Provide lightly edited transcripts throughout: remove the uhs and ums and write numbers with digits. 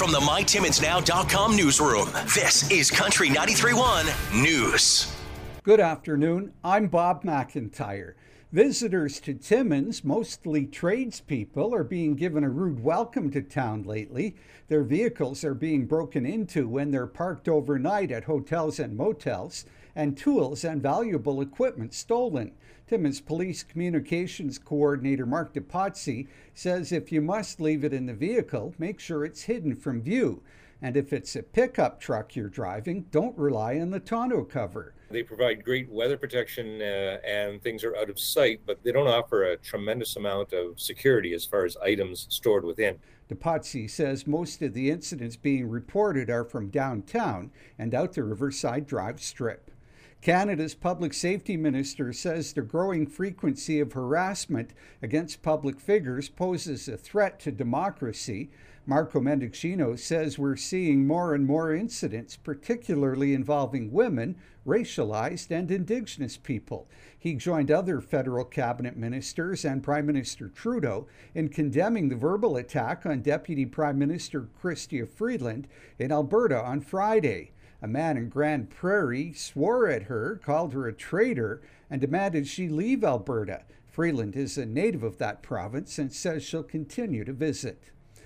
From the MyTimmonsNow.com newsroom, this is Country 93.1 News. Good afternoon. I'm Bob McIntyre. Visitors to Timmins, mostly tradespeople, are being given a rude welcome to town lately. Their vehicles are being broken into when they're parked overnight at hotels and motels, and tools and valuable equipment stolen. Timmins Police Communications Coordinator Mark DePazzi says if you must leave it in the vehicle, make sure it's hidden from view. And if it's a pickup truck you're driving, don't rely on the tonneau cover. They provide great weather protection and things are out of sight, but they don't offer a tremendous amount of security as far as items stored within. DePazzi says most of the incidents being reported are from downtown and out the Riverside Drive Strip. Canada's public safety minister says the growing frequency of harassment against public figures poses a threat to democracy. Marco Mendicino says we're seeing more and more incidents, particularly involving women, racialized and Indigenous people. He joined other federal cabinet ministers and Prime Minister Trudeau in condemning the verbal attack on Deputy Prime Minister Chrystia Freeland in Alberta on Friday. A man in Grand Prairie swore at her, called her a traitor, and demanded she leave Alberta. Freeland is a native of that province and says she'll continue to visit.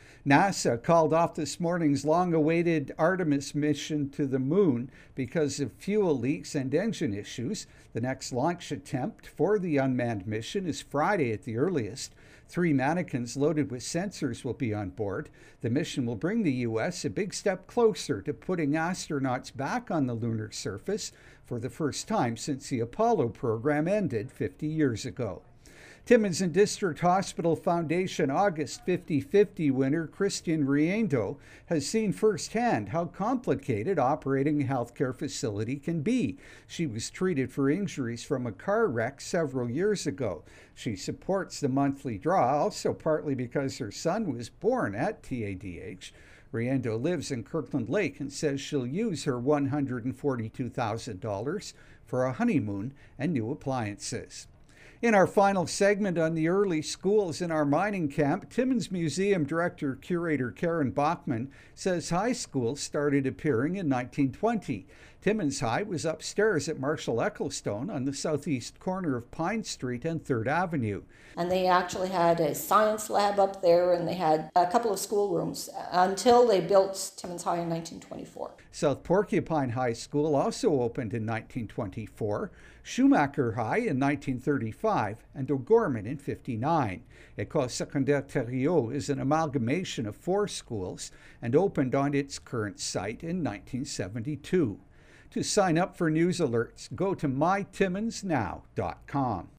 NASA called off this morning's long-awaited Artemis mission to the moon because of fuel leaks and engine issues. The next launch attempt for the unmanned mission is Friday at the earliest. 3 mannequins loaded with sensors will be on board. The mission will bring the U.S. a big step closer to putting astronauts back on the lunar surface for the first time since the Apollo program ended 50 years ago. Timmins and District Hospital Foundation August 50/50 winner Christian Riendo has seen firsthand how complicated operating a healthcare facility can be. She was treated for injuries from a car wreck several years ago. She supports the monthly draw, also partly because her son was born at TADH. Riendo lives in Kirkland Lake and says she'll use her $142,000 for a honeymoon and new appliances. In our final segment on the early schools in our mining camp, Timmins Museum Director-Curator Karen Bachman says high schools started appearing in 1920. Timmins High was upstairs at Marshall Ecclestone on the southeast corner of Pine Street and 3rd Avenue. And they actually had a science lab up there, and they had a couple of schoolrooms until they built Timmins High in 1924. South Porcupine High School also opened in 1924, Schumacher High in 1935, and O'Gorman in 59. École Secondaire Thériault is an amalgamation of 4 schools and opened on its current site in 1972. To sign up for news alerts, go to mytimmonsnow.com.